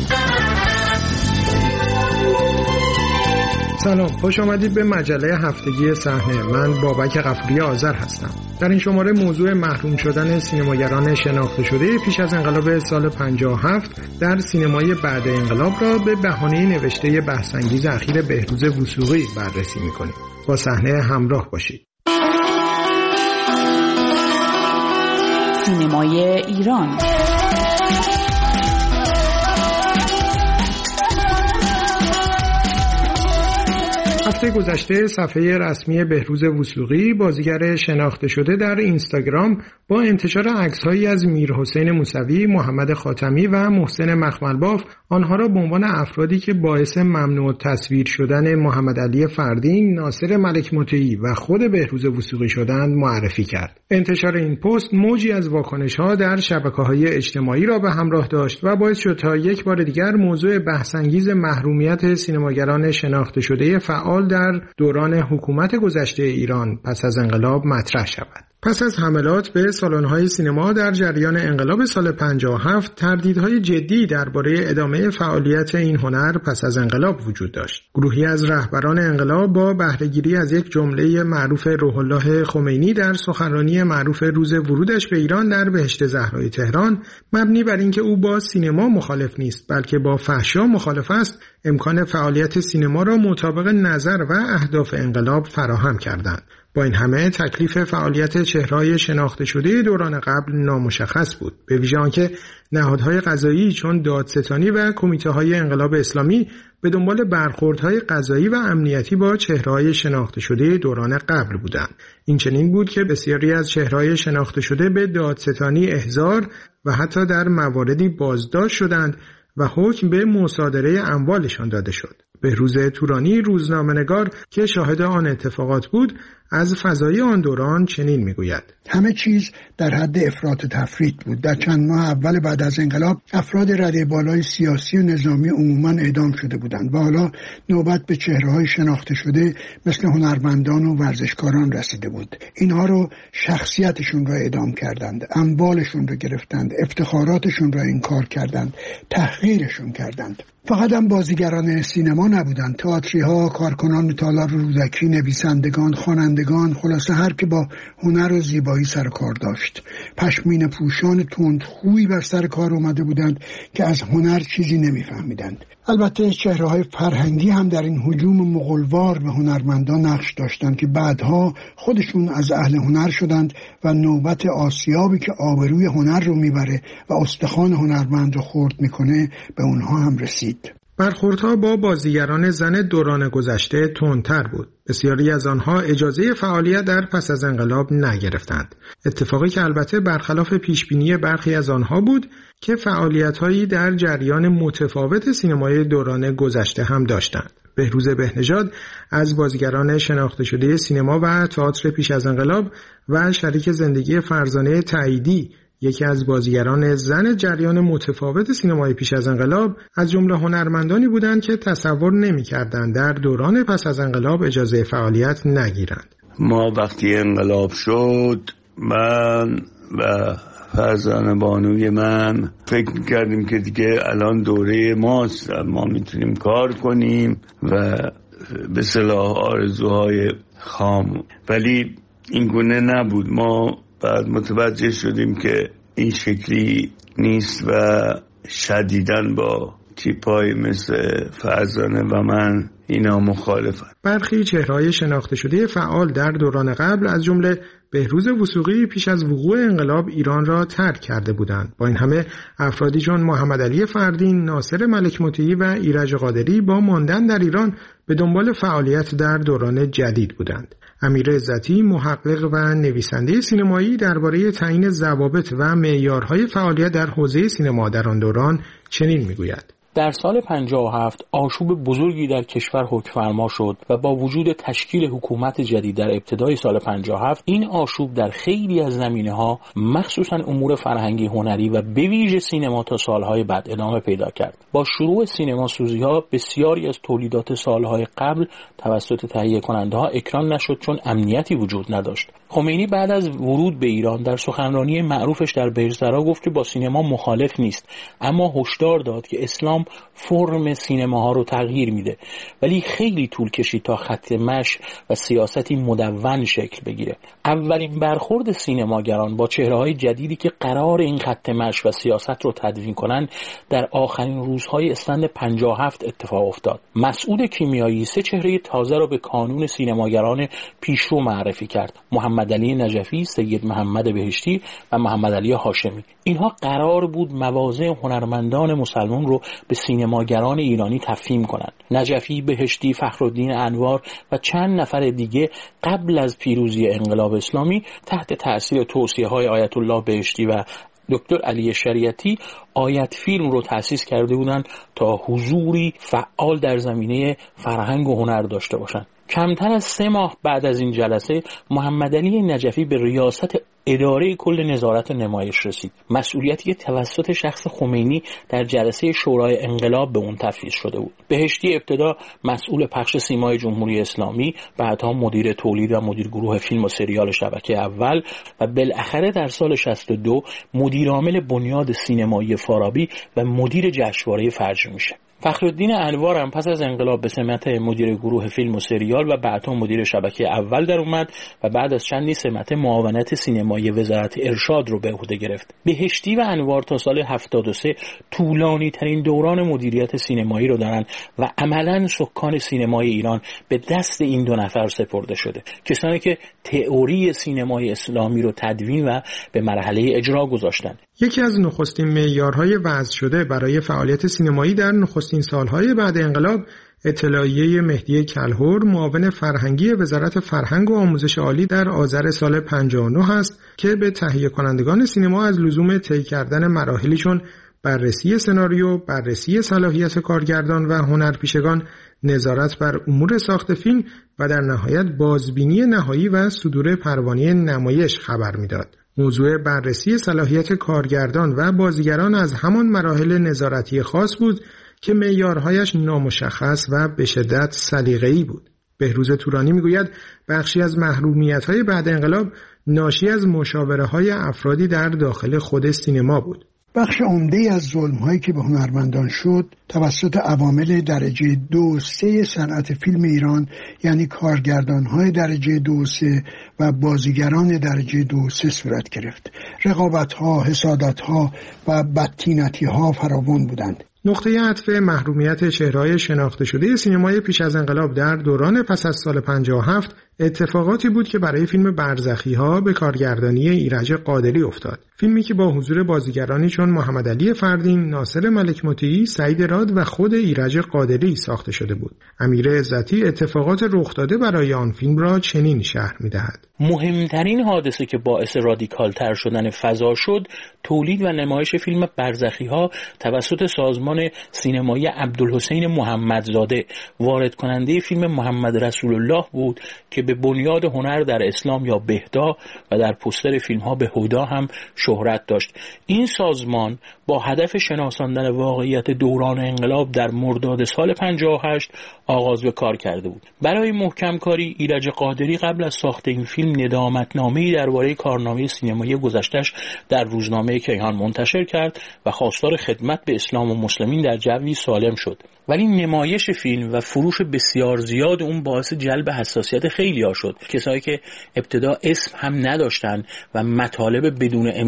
سلام، خوش آمدید به مجله هفتگی صحنه. من بابک غفوری آذر هستم. در این شماره موضوع محروم شدن سینماگران شناخته شده پیش از انقلاب سال پنجاه و هفت در سینمای بعد انقلاب را به بهانه نوشته بحث‌انگیز اخیر بهروز وثوقی بررسی می‌کنیم. با صحنه همراه باشید. سینمای ایران. هفته گذشته صفحه رسمی بهروز وثوقی، بازیگر شناخته شده، در اینستاگرام با انتشار عکس‌هایی از میرحسین موسوی، محمد خاتمی و محسن مخملباف آنها را به عنوان افرادی که باعث ممنوع تصویر شدن محمد علی فردین، ناصر ملک مطیعی و خود بهروز وثوقی شدند معرفی کرد. انتشار این پست موجی از واکنش‌ها در شبکه‌های اجتماعی را به همراه داشت و باعث شد تا یک بار دیگر موضوع بحث‌انگیز محرومیت سینماگران شناخته شده فعال در دوران حکومت گذشته ایران پس از انقلاب مطرح شود. پس از حملات به سالن‌های سینما در جریان انقلاب سال پنجاه و هفت، تردیدهای جدی درباره ادامه فعالیت این هنر پس از انقلاب وجود داشت. گروهی از رهبران انقلاب با بهره‌گیری از یک جمله معروف روح الله خمینی در سخنرانی معروف روز ورودش به ایران در بهشت زهرای تهران، مبنی بر اینکه او با سینما مخالف نیست بلکه با فحشا مخالف است، امکان فعالیت سینما را مطابق نظر و اهداف انقلاب فراهم کردند. با این همه تکلیف فعالیت چهره‌های شناخته شده دوران قبل نامشخص بود، به ویژه آنکه نهادهای قضایی چون دادستانی و کمیته‌های انقلاب اسلامی به دنبال برخوردهای قضایی و امنیتی با چهره‌های شناخته شده دوران قبل بودند. این چنین بود که بسیاری از چهره‌های شناخته شده به دادستانی احضار و حتی در مواردی بازداشت شدند و حکم به مصادره اموالشان داده شد. بهروز تورانی، روزنامه‌نگار که شاهد آن اتفاقات بود، از فضای آن دوران چنین میگوید: همه چیز در حد افراط و تفریط بود. در چند ماه اول بعد از انقلاب افراد رده بالای سیاسی و نظامی عموما اعدام شده بودند و حالا نوبت به چهره‌های شناخته شده مثل هنرمندان و ورزشکاران رسیده بود. اینها رو شخصیتشون را اعدام کردند، اموالشون را گرفتند، افتخاراتشون را انکار کردند، تحقیرشون کردند. فقط هم بازیگران سینما نبودند، تئاتری‌ها، کارکنان تالار رودکی، نویسندگان، خوانندگان، خلاصه هر که با هنر و زیبایی سر کار داشت. پشمین پوشان تندخویی بر سر کار اومده بودند که از هنر چیزی نمیفهمیدند. البته چهره‌های فرهنگی هم در این هجوم مغولوار به هنرمندان نقش داشتند که بعدها خودشون از اهل هنر شدند و نوبت آسیابی که آبروی هنر رو میبره و استخوان هنرمند رو خرد میکنه به اونها هم رسید. برخوردها با بازیگران زن دوران گذشته تندتر بود. بسیاری از آنها اجازه فعالیت در پس از انقلاب نگرفتند. اتفاقی که البته برخلاف پیشبینی برخی از آنها بود که فعالیت‌هایی در جریان متفاوت سینمای دوران گذشته هم داشتند. بهروز بهنژاد از بازیگران شناخته شده سینما و تئاتر پیش از انقلاب و شریک زندگی فرزانه تاییدی، یکی از بازیگران زن جریان متفاوت سینمای پیش از انقلاب، از جمله هنرمندانی بودند که تصور نمی‌کردند در دوران پس از انقلاب اجازه فعالیت نگیرند. ما وقتی انقلاب شد، من و فرزانه بانوی من فکر می‌کردیم که دیگه الان دوره ماست، ما میتونیم کار کنیم و به صلاح آرزوهای خام، ولی این گونه نبود. ما بعد متوجه شدیم که این شکلی نیست و شدیداً با تیپایی مثل فرزانه و من اینا مخالفن. برخی چهره‌های شناخته شده فعال در دوران قبل از جمله بهروز وثوقی پیش از وقوع انقلاب ایران را ترک کرده بودند. با این همه افرادی چون محمد علی فردین، ناصر ملک مطیعی و ایرج قادری با ماندن در ایران به دنبال فعالیت در دوران جدید بودند. امیر عزتی، محقق و نویسنده سینمایی، درباره تعیین ضوابط و معیارهای فعالیت در حوزه سینما در آن دوران چنین میگوید: در سال پنجاه و هفت آشوب بزرگی در کشور حکمفرما شد و با وجود تشکیل حکومت جدید در ابتدای سال پنجاه و هفت این آشوب در خیلی از زمینه‌ها مخصوصاً امور فرهنگی هنری و به ویژه سینما تا سالهای بعد ادامه پیدا کرد. با شروع سینما سوزی‌ها بسیاری از تولیدات سالهای قبل توسط تهیه کننده‌ها اکران نشد چون امنیتی وجود نداشت. خمینی بعد از ورود به ایران در سخنرانی معروفش در بهشت‌زرا گفت که با سینما مخالف نیست، اما هشدار داد که اسلام فرم سینماها رو تغییر میده، ولی خیلی طول کشید تا خط مشی و سیاستی مدون شکل بگیره. اولین برخورد سینماگران با چهره‌های جدیدی که قرار این خط مشی و سیاست رو تدوین کنن در آخرین روزهای اسفند پنجاه و هفت اتفاق افتاد. مسعود کیمیایی سه چهره تازه را به کانون سینماگران پیشرو معرفی کرد: محمد علی نجفی، سید محمد بهشتی و محمد علی هاشمی. اینها قرار بود مواضع هنرمندان مسلمان رو به سینماگران ایرانی تفهیم کنند. نجفی، بهشتی، فخرالدین انوار و چند نفر دیگه قبل از پیروزی انقلاب اسلامی تحت تأثیر توصیه‌های آیت الله بهشتی و دکتر علی شریعتی آیت فیلم رو تأسیس کرده بودند تا حضوری فعال در زمینه فرهنگ و هنر داشته باشند. کمتر از سه ماه بعد از این جلسه محمد علی نجفی به ریاست اداره کل نظارت نمایش رسید، مسئولیتی که توسط شخص خمینی در جلسه شورای انقلاب به اون تفویض شده بود. بهشتی ابتدا مسئول پخش سیمای جمهوری اسلامی، بعدها مدیر تولید و مدیر گروه فیلم و سریال شبکه اول و بالاخره در سال شصت و دو مدیر عامل بنیاد سینمایی فارابی و مدیر جشنواره فرج میشه. فخرالدین انوار هم پس از انقلاب به سمت مدیر گروه فیلم و سریال و بعدها مدیر شبکه اول در اومد و بعد از چندی سمت معاونت سینمایی وزارت ارشاد رو به عهده گرفت. بهشتی و انوار تا سال هفتاد و سه طولانی ترین دوران مدیریت سینمایی رو دارن و عملاً سکان سینمای ایران به دست این دو نفر سپرده شده، کسانی که تئوری سینمای اسلامی رو تدوین و به مرحله اجرا گذاشتن. یکی از نخستین معیارهای وضع شده برای فعالیت سینمایی در نخستین سالهای بعد انقلاب اطلاعیه مهدی کلهر، معاون فرهنگی وزارت فرهنگ و آموزش عالی در آذر سال پنجاه و نه است که به تهیه کنندگان سینما از لزوم طی کردن مراحلی چون بررسی سناریو، بررسی صلاحیت کارگردان و هنرپیشگان، نظارت بر امور ساخت فیلم و در نهایت بازبینی نهایی و صدور پروانه نمایش خبر می‌داد. موضوع بررسی صلاحیت کارگردان و بازیگران از همان مراحل نظارتی خاص بود که معیارهایش نامشخص و به شدت سلیقه‌ای بود. بهروز تورانی میگوید بخشی از محرومیت‌های بعد انقلاب ناشی از مشاوره‌های افرادی در داخل خود سینما بود. بخش عمده از ظلم‌هایی که به هنرمندان شد توسط عوامل درجه دو سه صنعت فیلم ایران، یعنی کارگردان‌های درجه دو سه و بازیگران درجه دو سه صورت گرفت. رقابت‌ها، حسادت‌ها و بدتینتی‌ها فراوان بودند. نقطه عطف محرومیت چهره‌های شناخته شده سینمای پیش از انقلاب در دوران پس از سال پنجاه و هفت اتفاقاتی بود که برای فیلم برزخی‌ها به کارگردانی ایرج قادری افتاد. فیلمی که با حضور بازیگرانی چون محمد علی فردین، ناصر ملک مطیعی، سعید راد و خود ایرج قادری ساخته شده بود. امیر عزتی اتفاقات رخ داده برای آن فیلم را چنین شرح می‌دهد: مهمترین حادثه که باعث رادیکال‌تر شدن فضا شد، تولید و نمایش فیلم برزخی‌ها توسط سازمان سینمایی عبدالحسین محمدزاده، وارد کننده فیلم محمد رسول الله بود که به بنیاد هنر در اسلام یا بهدا و در پوستر فیلم‌ها به هدا هم شهرت داشت. این سازمان با هدف شناساندن واقعیت دوران انقلاب در مرداد سال پنجاه و هشت آغاز به کار کرده بود. برای محکم کاری ایرج قادری قبل از ساخت این فیلم ندامتنامه‌ای درباره کارنامه سینمایی گذشته‌اش در روزنامه کیهان منتشر کرد و خواستار خدمت به اسلام و مسلمین در جوی سالم شد. ولی نمایش فیلم و فروش بسیار زیاد اون باعث جلب حساسیت خیلی‌ها شد. کسایی که ابتدا اسم هم نداشتن و مطالب بدون امضا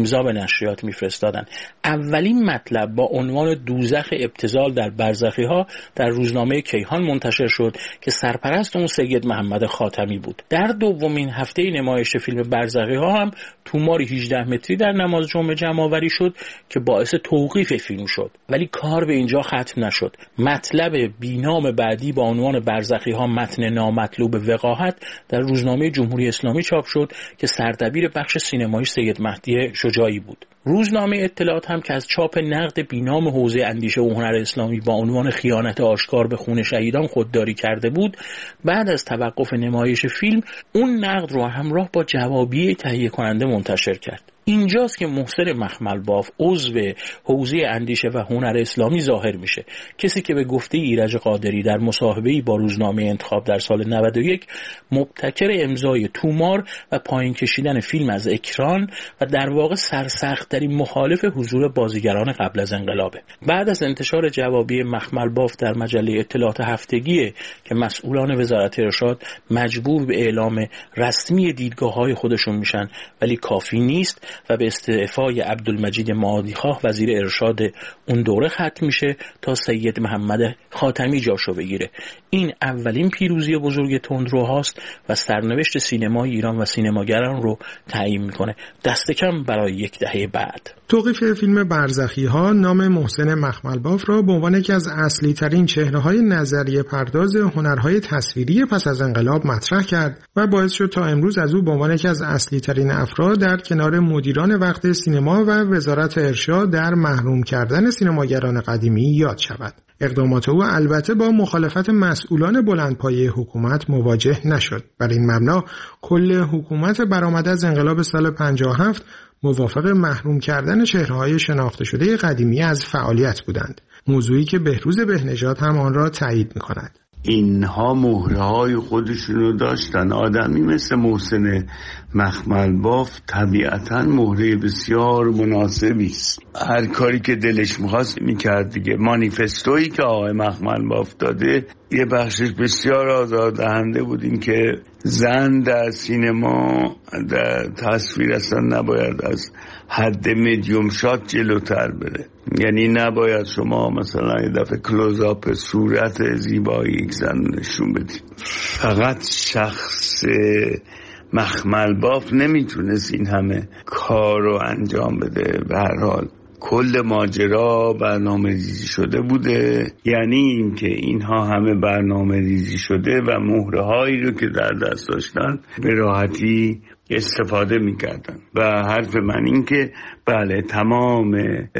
امضا به نشریات میفرستادن. اولین مطلب با عنوان دوزخ ابتذال در برزخی‌ها در روزنامه کیهان منتشر شد که سرپرست اون سید محمد خاتمی بود. در دومین هفته نمایش فیلم برزخی‌ها هم توماری هجده متری در نماز جمعه جمع‌آوری شد که باعث توقیف فیلم شد. ولی کار به اینجا ختم نشد. مطلب بینام بعدی با عنوان برزخی‌ها متن نامطلوب وقاحت در روزنامه جمهوری اسلامی چاپ شد که سردبیر بخش سینمایی سید مهدی شجاعی بود. روزنامه اطلاعات هم که از چاپ نقد بینام حوزه اندیشه و هنر اسلامی با عنوان خیانت آشکار به خون شهیدان خودداری کرده بود، بعد از توقف نمایش فیلم اون نقد رو همراه با جوابیه تهیه کننده منتشر کرد. اینجاست که محسن مخملباف عضو حوزه اندیشه و هنر اسلامی ظاهر میشه. کسی که به گفته ایرج قادری در مصاحبه‌ای با روزنامه انتخاب در سال نود و یک مبتکر امضای تومار و پایین کشیدن فیلم از اکران و در واقع سرسخت‌ترین مخالف حضور بازیگران قبل از انقلابه. بعد از انتشار جوابی مخملباف در مجله اطلاعات هفتگی که مسئولان وزارت ارشاد مجبور به اعلام رسمی دیدگاه‌های خودشون میشن، ولی کافی نیست و به استعفای عبدالمجید معادیخواه وزیر ارشاد اون دوره ختم میشه تا سید محمد خاتمی جاشو بگیره. این اولین پیروزی بزرگ تندروهاست و سرنوشت سینمای ایران و سینماگران رو تعیین میکنه، دست کم برای یک دهه بعد. توقیف فیلم برزخی‌ها نام محسن مخملباف را به عنوان یکی از اصلی ترین چهره‌های نظریه پرداز هنرهای تصویری پس از انقلاب مطرح کرد و باعث شد تا امروز از او به عنوان یکی از اصلی ترین افراد در کنار مدیران وقت سینما و وزارت ارشاد در محروم کردن سینماگران قدیمی یاد شود. اقدامات او البته با مخالفت مسئولان بلندپایه حکومت مواجه نشد. بر این مبنا کل حکومت برآمده از انقلاب سال پنجاه و هفت موافق محروم کردن چهره‌های شناخته شده قدیمی از فعالیت بودند، موضوعی که بهروز بهنژاد هم آن را تایید می‌کند. اینها مهرهای خودشونو داشتن. آدمی مثل محسن مخملباف طبیعتاً مهره بسیار مناسبی است. هر کاری که دلش می‌خواست می‌کرد دیگه. مانیفستویی که آقای مخملباف داده یه بخشش بسیار آزاردهنده بود، این که زن در سینما در تصویر اصلا نباید از حد مدیوم شات جلوتر بره. یعنی نباید شما مثلا یه دفعه کلوزآپ صورت زیبایی یک زن نشون بدید. فقط شخص مخملباف نمیتونست این همه کار رو انجام بده. به هر حال کل ماجرا برنامه ریزی شده بوده، یعنی این که اینها همه برنامه ریزی شده و مهره هایی رو که در دست داشتن به راحتی استفاده میکردن. و حرف من این که بله تمام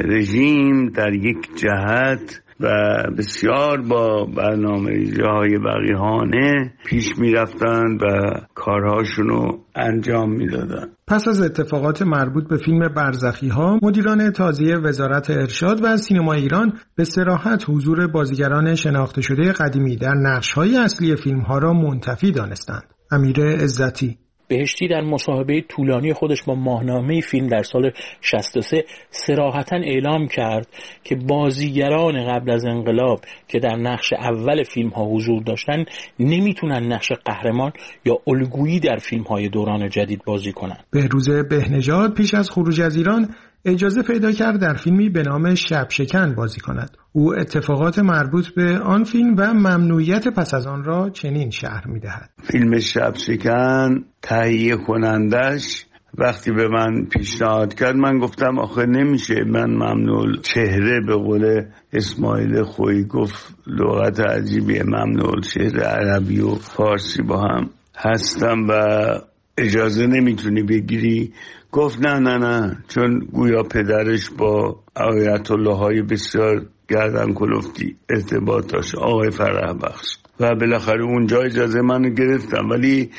رژیم در یک جهت و بسیار با برنامه ریزی های وقیحانه پیش میرفتن و کارهاشونو انجام میدادن. پس از اتفاقات مربوط به فیلم برزخی‌ها، مدیران تازی وزارت ارشاد و سینما ایران به صراحت حضور بازیگران شناخته شده قدیمی در نقش‌های اصلی فیلم‌ها را منتفی دانستند. امیر عزتی بهشتی در مصاحبه طولانی خودش با ماهنامه فیلم در سال شصت و سه صراحتاً اعلام کرد که بازیگران قبل از انقلاب که در نقش اول فیلم ها حضور داشتن نمیتونن نقش قهرمان یا الگویی در فیلم های دوران جدید بازی کنن. بهروز بهنژاد پیش از خروج از ایران اجازه پیدا کرد در فیلمی به نام شب شکن بازی کند. او اتفاقات مربوط به آن فیلم و ممنوعیت پس از آن را چنین شرح می‌دهد. فیلم شب شکن تهیه کنندش وقتی به من پیشنهاد کرد، من گفتم آخه نمیشه، من ممنوع چهره، به قول اسماعیل خویی گفت لغت عجیبیه، ممنوع چهره عربی و فارسی با هم هستم و اجازه نمیتونی بگیری. گفت نه نه نه، چون گویا پدرش با آیت الله های بسیار گردن کلفتی ارتباط داشت، آقای فرح بخش، و بالاخره اونجا اجازه منو گرفتم. ولی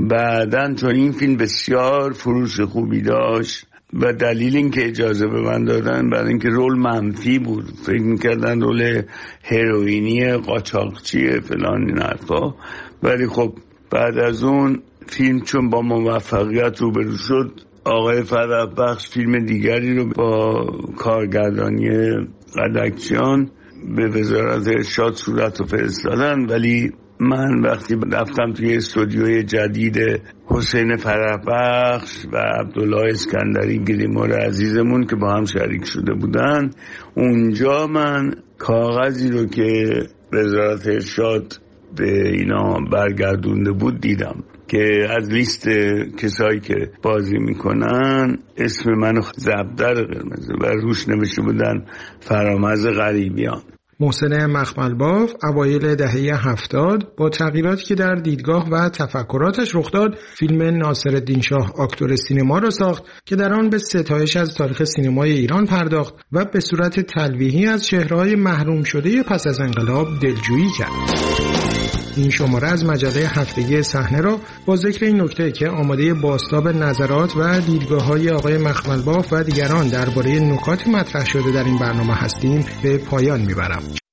بعدن چون این فیلم بسیار فروش خوبی داشت و دلیل این که اجازه به من دادن برای اینکه رول منفی بود، فکر میکردن رول هروئینی قاچاقچی فلان این حرفا، ولی خب بعد از اون فیلم چون با موفقیت روبرو شد، آقای فرح بخش فیلم دیگری رو با کارگردانی قدکچیان به وزارت ارشاد صورت رو فرستادن، ولی من وقتی رفتم توی استودیوی جدید حسین فرحبخش و عبدالله اسکندری گریمور عزیزمون که با هم شریک شده بودن، اونجا من کاغذی رو که وزارت ارشاد به اینا برگردونده بود دیدم که از لیست کسایی که بازی میکنن اسم منو زبدر قرمز و روش نوشته بودن فرامرز غریبیان. محسن مخملباف اوایل دهه هفتاد با تغییراتی که در دیدگاه و تفکراتش رخ داد، فیلم ناصرالدین شاه آکتور سینما را ساخت که در آن به ستایش از تاریخ سینمای ایران پرداخت و به صورت تلویحی از چهره‌های محروم شده پس از انقلاب دلجویی کرد. این شماره از مجله هفتگی صحنه را با ذکر این نکته که آماده بازتاب نظرات و دیدگاه‌های آقای مخملباف و دیگران درباره نکات مطرح شده در این برنامه هستیم به پایان میبرم.